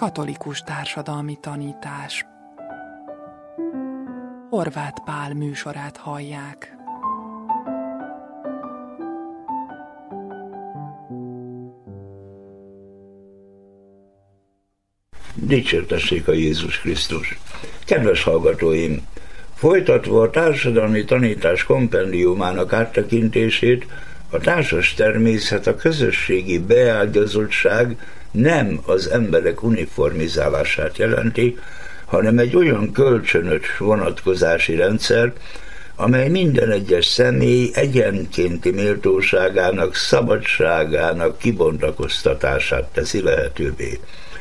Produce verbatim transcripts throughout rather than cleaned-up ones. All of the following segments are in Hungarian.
Katolikus társadalmi tanítás. Horváth Pál műsorát hallják. Dicsértessék a Jézus Krisztus! Kedves hallgatóim! Folytatva a társadalmi tanítás kompendiumának áttekintését, a társas természet, a közösségi beágyazottság nem az emberek uniformizálását jelenti, hanem egy olyan kölcsönös vonatkozási rendszer, amely minden egyes személy egyenkénti méltóságának, szabadságának kibontakoztatását teszi lehetővé.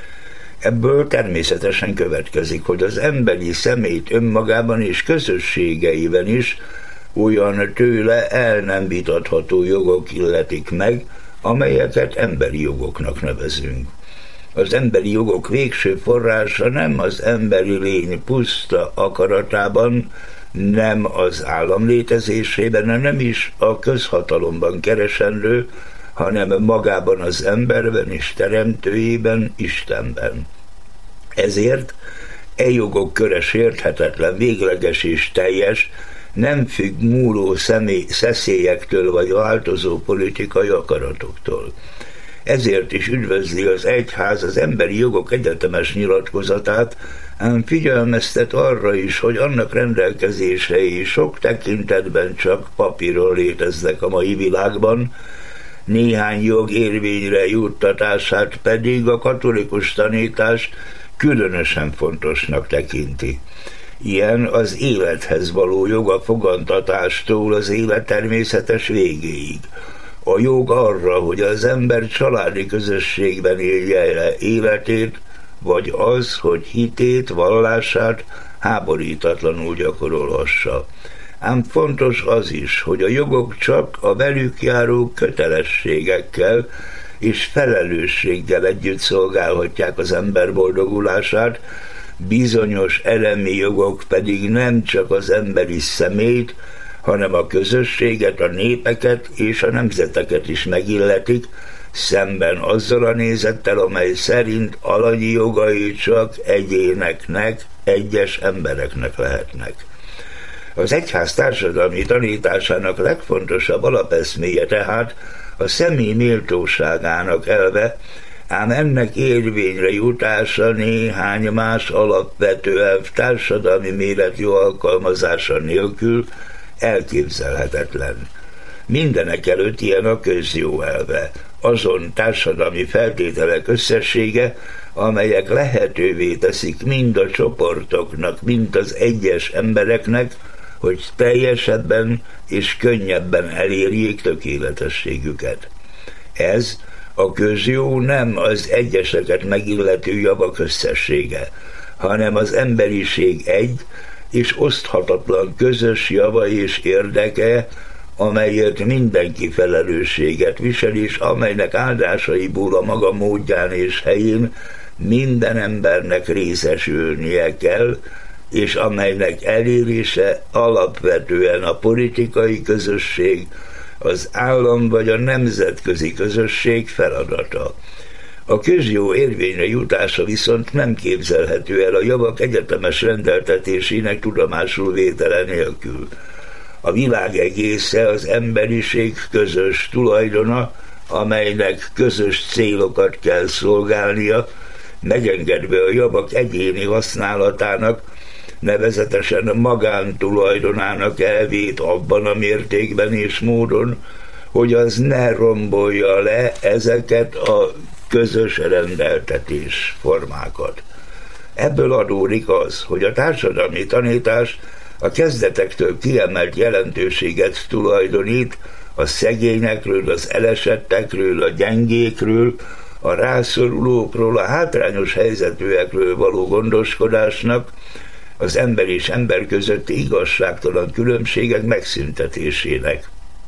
Ebből természetesen következik, hogy az emberi személyt önmagában és közösségeiben is olyan tőle el nem vitatható jogok illetik meg, amelyeket emberi jogoknak nevezünk. Az emberi jogok végső forrása nem az emberi lény puszta akaratában, nem az állam létezésében, nem is a közhatalomban keresendő, hanem magában az emberben és teremtőjében, Istenben. Ezért e jogok köre sérthetetlen, végleges és teljes, nem függ múló személy, szeszélyektől vagy változó politikai akaratoktól. Ezért is üdvözli az egyház az emberi jogok egyetemes nyilatkozatát, ám figyelmeztet arra is, hogy annak rendelkezései sok tekintetben csak papíron léteznek a mai világban, néhány jog érvényre juttatását pedig a katolikus tanítás különösen fontosnak tekinti. Ilyen az élethez való jog a fogantatástól az élet természetes végéig. A jog arra, hogy az ember családi közösségben élje le életét, vagy az, hogy hitét, vallását háborítatlanul gyakorolhassa. Ám fontos az is, hogy a jogok csak a velük járó kötelességekkel és felelősséggel együtt szolgálhatják az ember boldogulását, bizonyos elemi jogok pedig nem csak az emberi személyt, hanem a közösséget, a népeket és a nemzeteket is megilletik, szemben azzal a nézettel, amely szerint alanyi jogai csak egyéneknek, egyes embereknek lehetnek. Az egyház társadalmi tanításának legfontosabb alapeszméje tehát a személy méltóságának elve, ám ennek érvényre jutása néhány más alapvető elv társadalmi méretű alkalmazása nélkül elképzelhetetlen. Mindenek előtt ilyen a közjó elve, azon társadalmi feltételek összessége, amelyek lehetővé teszik mind a csoportoknak, mind az egyes embereknek, hogy teljesebben és könnyebben elérjék tökéletességüket. Ez a közjó nem az egyeseket megillető javak összessége, hanem az emberiség egy és oszthatatlan közös java és érdeke, amelyért mindenki felelősséget visel, és amelynek áldásaiból a maga módján és helyén minden embernek részesülnie kell, és amelynek elérése alapvetően a politikai közösség, az állam vagy a nemzetközi közösség feladata. A közjó érvényre jutása viszont nem képzelhető el a javak egyetemes rendeltetésének tudomásul vétele nélkül. A világ egésze az emberiség közös tulajdona, amelynek közös célokat kell szolgálnia, megengedve a javak egyéni használatának, nevezetesen a magántulajdonának elvét abban a mértékben és módon, hogy az ne rombolja le ezeket a közös rendeltetés formákat. Ebből adódik az, hogy a társadalmi tanítás a kezdetektől kiemelt jelentőséget tulajdonít a szegényekről, az elesettekről, a gyengékről, a rászorulókról, a hátrányos helyzetűekről való gondoskodásnak, az ember és ember közötti igazságtalan különbségek megszüntetésének.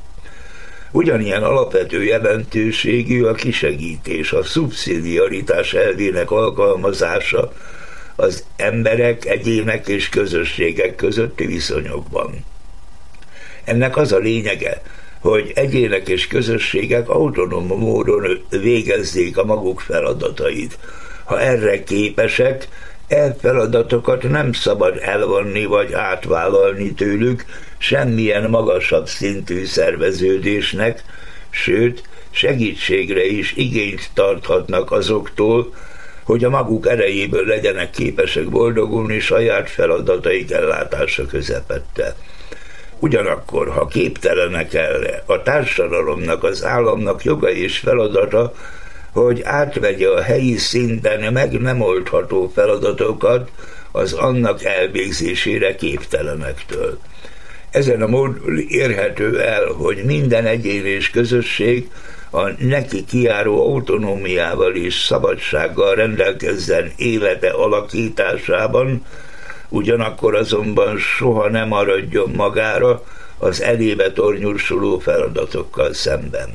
Ugyanilyen alapvető jelentőségű a kisegítés, a szubszidiaritás elvének alkalmazása az emberek, egyének és közösségek közötti viszonyokban. Ennek az a lényege, hogy egyének és közösségek autonóm módon végezzék a maguk feladatait. ha erre képesek, e feladatokat nem szabad elvonni vagy átvállalni tőlük semmilyen magasabb szintű szerveződésnek, sőt, segítségre is igényt tarthatnak azoktól, hogy a maguk erejéből legyenek képesek boldogulni saját feladataik ellátása közepette. Ugyanakkor, ha képtelenek erre, a társadalomnak, az államnak joga és feladata, hogy átvegye a helyi szinten meg nem oldható feladatokat az annak elvégzésére képtelenektől. Ezen a módon érhető el, hogy minden egyén és közösség a neki kijáró autonómiával és szabadsággal rendelkezzen élete alakításában, ugyanakkor azonban soha nem maradjon magára az elébe tornyosuló feladatokkal szemben.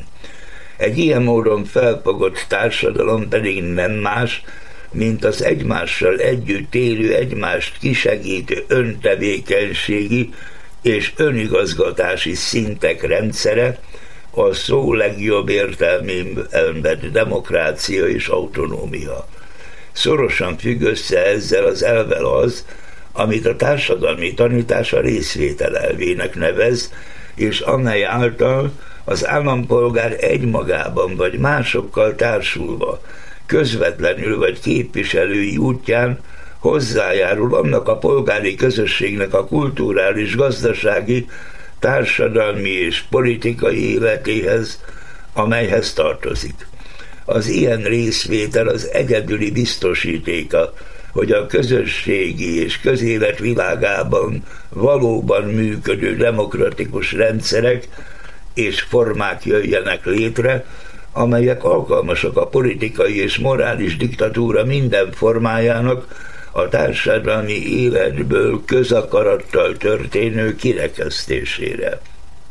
Egy ilyen módon felfogott társadalom pedig nem más, mint az egymással együtt élő, egymást kisegítő öntevékenységi és önigazgatási szintek rendszere, a szó legjobb értelmében vett demokrácia és autonómia. Szorosan függ össze ezzel az elvvel az, amit a társadalmi tanítás a részvétel elvének nevez, és amely által az állampolgár egymagában vagy másokkal társulva, közvetlenül vagy képviselői útján hozzájárul annak a polgári közösségnek a kulturális, gazdasági, társadalmi és politikai életéhez, amelyhez tartozik. Az ilyen részvétel az egyedüli biztosítéka, hogy a közösségi és közélet világában valóban működő demokratikus rendszerek és formák jöjjenek létre, amelyek alkalmasak a politikai és morális diktatúra minden formájának a társadalmi életből közakarattal történő kirekesztésére.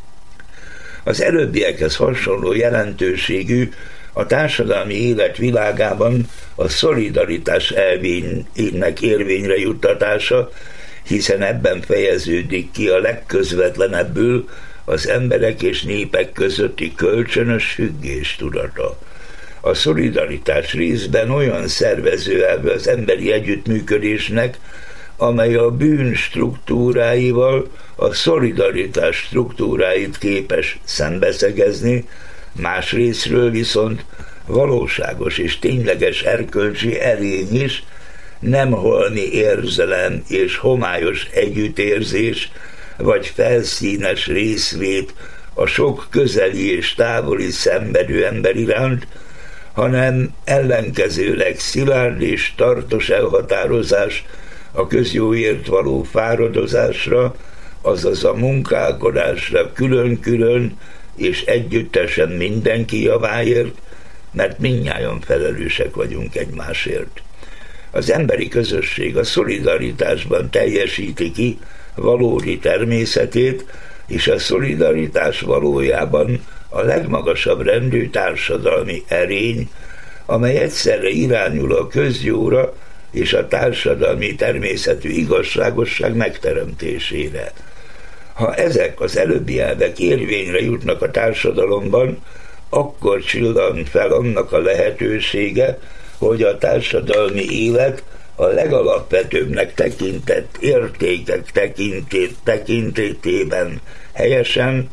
Az előbbiekhez hasonló jelentőségű a társadalmi élet világában a szolidaritás elvének érvényre juttatása, hiszen ebben fejeződik ki a legközvetlenebbül az emberek és népek közötti kölcsönös függés tudata. A szolidaritás részben olyan szervező elve az emberi együttműködésnek, amely a bűn struktúráival a szolidaritás struktúráit képes szembeszegezni, másrészről viszont valóságos és tényleges erkölcsi erény is, nem holmi érzelem és homályos együttérzés, vagy felszínes részvét a sok közeli és távoli szenvedő ember iránt, hanem ellenkezőleg szilárd és tartós elhatározás a közjóért való fáradozásra, azaz a munkálkodásra külön-külön és együttesen mindenki javáért, mert mindnyájan felelősek vagyunk egymásért. Az emberi közösség a szolidaritásban teljesíti ki valódi természetét, és a szolidaritás valójában a legmagasabb rendű társadalmi erény, amely egyszerre irányul a közjóra és a társadalmi természetű igazságosság megteremtésére. Ha ezek az előbbi elvek érvényre jutnak a társadalomban, akkor csillan fel annak a lehetősége, hogy a társadalmi élet a legalapvetőbbnek tekintett értékek tekintét, tekintetében helyesen,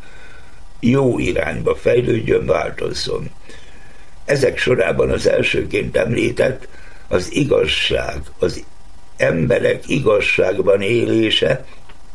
jó irányba fejlődjön, változzon. Ezek sorában az elsőként említett az igazság, az emberek igazságban élése,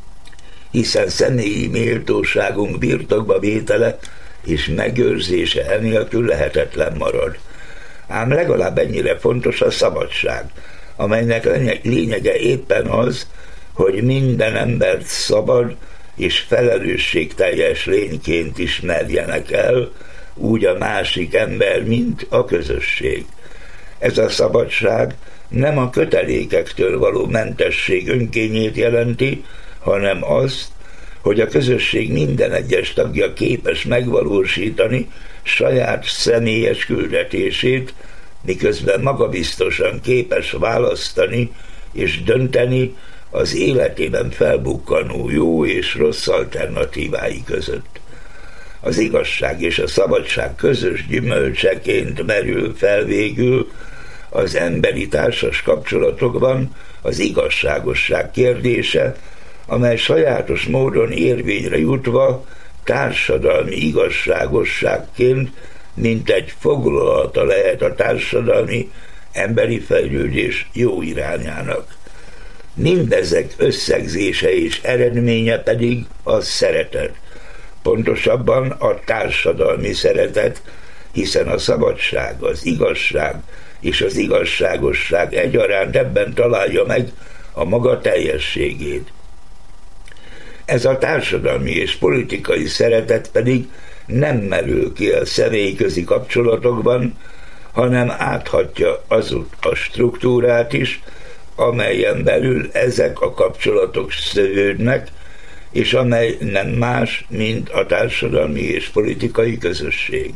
hiszen személyi méltóságunk birtokba vétele és megőrzése enélkül lehetetlen marad. Ám legalább ennyire fontos a szabadság, amelynek lényege éppen az, hogy minden embert szabad és felelősségteljes lényként ismerjenek el, úgy a másik ember, mint a közösség. Ez a szabadság nem a kötelékektől való mentesség önkényét jelenti, hanem azt, hogy a közösség minden egyes tagja képes megvalósítani saját személyes küldetését, miközben magabiztosan képes választani és dönteni az életében felbukkanó jó és rossz alternatívái között. Az igazság és a szabadság közös gyümölcseként merül fel végül az emberi társas kapcsolatokban az igazságosság kérdése, amely sajátos módon érvényre jutva társadalmi igazságosságként mint egy foglalata lehet a társadalmi emberi fejlődés jó irányának. Mindezek összegzése és eredménye pedig a szeretet, pontosabban a társadalmi szeretet, hiszen a szabadság, az igazság és az igazságosság egyaránt ebben találja meg a maga teljességét. Ez a társadalmi és politikai szeretet pedig nem merül ki a személyközi kapcsolatokban, hanem áthatja azut a struktúrát is, amelyen belül ezek a kapcsolatok szövődnek, és amely nem más, mint a társadalmi és politikai közösség.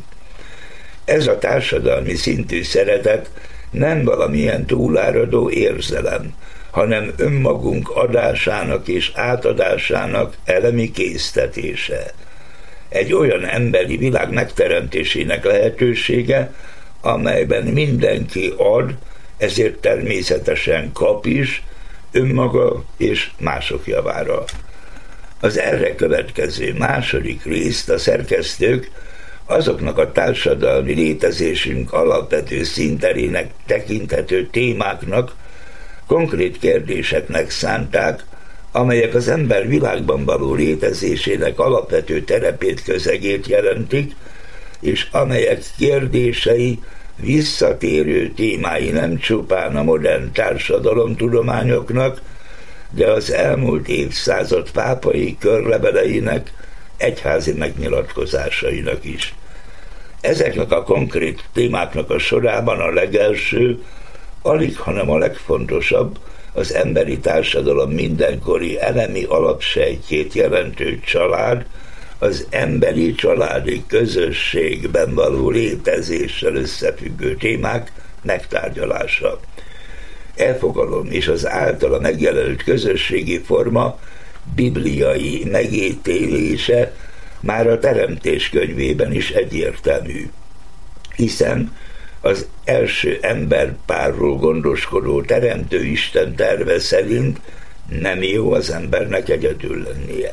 Ez a társadalmi szintű szeretet nem valamilyen túláradó érzelem, hanem önmagunk adásának és átadásának elemi késztetése. Egy olyan emberi világ megteremtésének lehetősége, amelyben mindenki ad, ezért természetesen kap is, önmaga és mások javára. Az erre következő második részt a szerkesztők azoknak a társadalmi létezésünk alapvető színterének tekinthető témáknak, konkrét kérdéseknek szánták, amelyek az ember világban való létezésének alapvető terepét, közegét jelentik, és amelyek kérdései, visszatérő témái nem csupán a modern társadalomtudományoknak, de az elmúlt évszázad pápai körleveleinek, egyházi megnyilatkozásainak is. Ezeknek a konkrét témáknak a sorában a legelső, alig, hanem a legfontosabb, az emberi társadalom mindenkori elemi alapsejtjét jelentő család, az emberi családi közösségben való létezéssel összefüggő témák megtárgyalása. Elfogalom és az általa megjelölt közösségi forma bibliai megítélése már a Teremtés könyvében is egyértelmű, hiszen az első emberpárról gondoskodó teremtő Isten terve szerint nem jó az embernek egyedül lennie.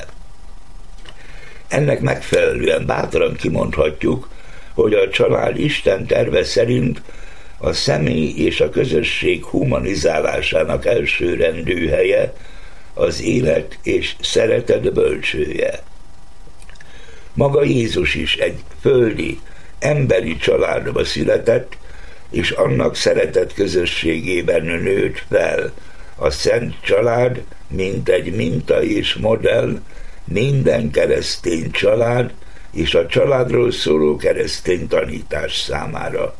Ennek megfelelően bátran kimondhatjuk, hogy a család Isten terve szerint a személy és a közösség humanizálásának elsőrendű helye, az élet és szeretet bölcsője. Maga Jézus is egy földi, emberi családba született, és annak szeretet közösségében nőtt fel. A Szent Család, mint egy minta és modell minden keresztény család és a családról szóló keresztény tanítás számára.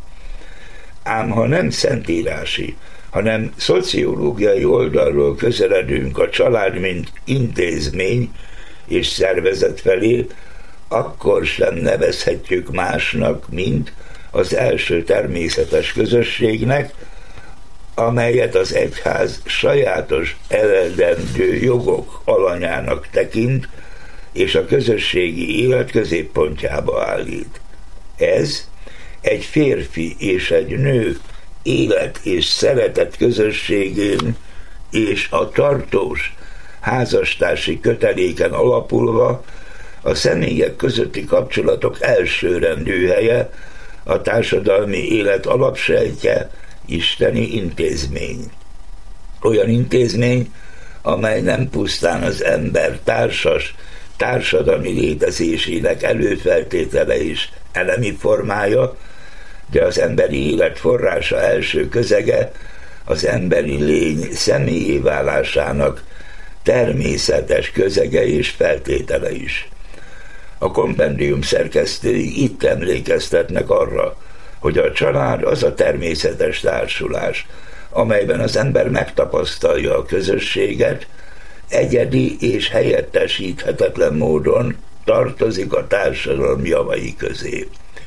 Ám ha nem szentírási, hanem szociológiai oldalról közeledünk a család mint intézmény és szervezet felé, akkor sem nevezhetjük másnak, mint az első természetes közösségnek, amelyet az egyház sajátos eredendő jogok alanyának tekint, és a közösségi élet középpontjába állít. Ez egy férfi és egy nő élet és szeretet közösségén és a tartós házastársi köteléken alapulva a személyek közötti kapcsolatok elsőrendű helye, a társadalmi élet alapsejtje, isteni intézmény. Olyan intézmény, amely nem pusztán az ember társas, társadalmi létezésének előfeltétele és elemi formája, de az emberi élet forrása első közege, az emberi lény személyé válásának természetes közege és feltétele is. A kompendium szerkesztői itt emlékeztetnek arra, hogy a család az a természetes társulás, amelyben az ember megtapasztalja a közösséget, egyedi és helyettesíthetetlen módon tartozik a társadalom javai közé.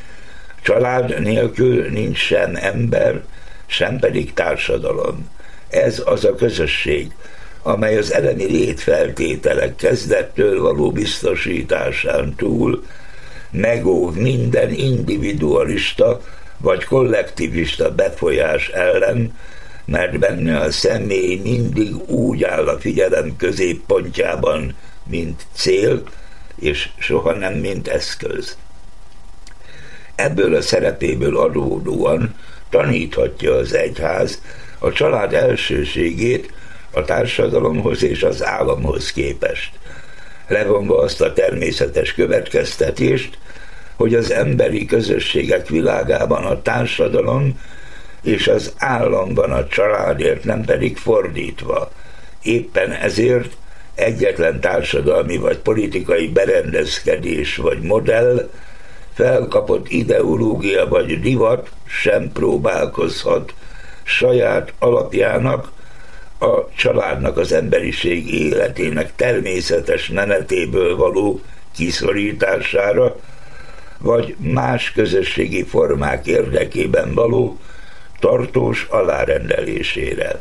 Család nélkül nincs sem ember, sem pedig társadalom. Ez az a közösség, amely az elemi létfeltételek kezdettől való biztosításán túl megóv minden individualista, vagy kollektivista befolyás ellen, mert benne a személy mindig úgy áll a figyelem középpontjában, mint cél, és soha nem mint eszköz. Ebből a szerepéből adódóan taníthatja az egyház a család elsőségét a társadalomhoz és az államhoz képest, levonva azt a természetes következtetést, hogy az emberi közösségek világában a társadalom és az államban a családért, nem pedig fordítva. Éppen ezért egyetlen társadalmi vagy politikai berendezkedés vagy modell, felkapott ideológia vagy divat sem próbálkozhat saját alapjának, a családnak, az emberiség életének természetes menetéből való kiszorítására, vagy más közösségi formák érdekében való tartós alárendelésére.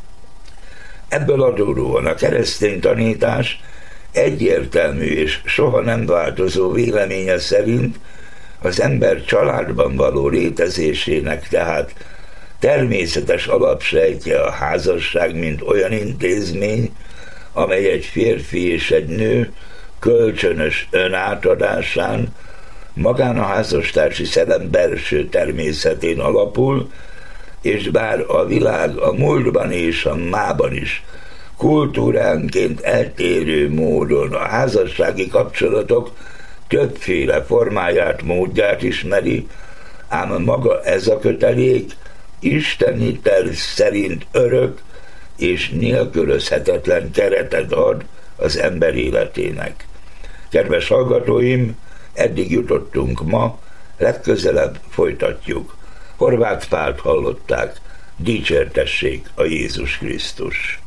Ebből adódóan a keresztény tanítás egyértelmű és soha nem változó véleménye szerint az ember családban való létezésének tehát természetes alapsejtje a házasság, mint olyan intézmény, amely egy férfi és egy nő kölcsönös önátadásán, magán a házastársi szellem belső természetén alapul, és bár a világ a múltban és a mában is kultúránként eltérő módon a házassági kapcsolatok többféle formáját, módját ismeri, ám maga ez a kötelék isteni terv szerint örök és nélkülözhetetlen keretet ad az ember életének. Kedves hallgatóim, eddig jutottunk ma, legközelebb folytatjuk. Horváth Pált hallották, dicsértessék a Jézus Krisztus.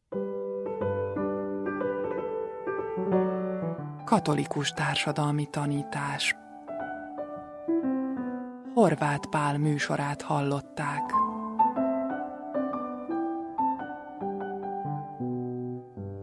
Katolikus társadalmi tanítás. Horváth Pál műsorát hallották.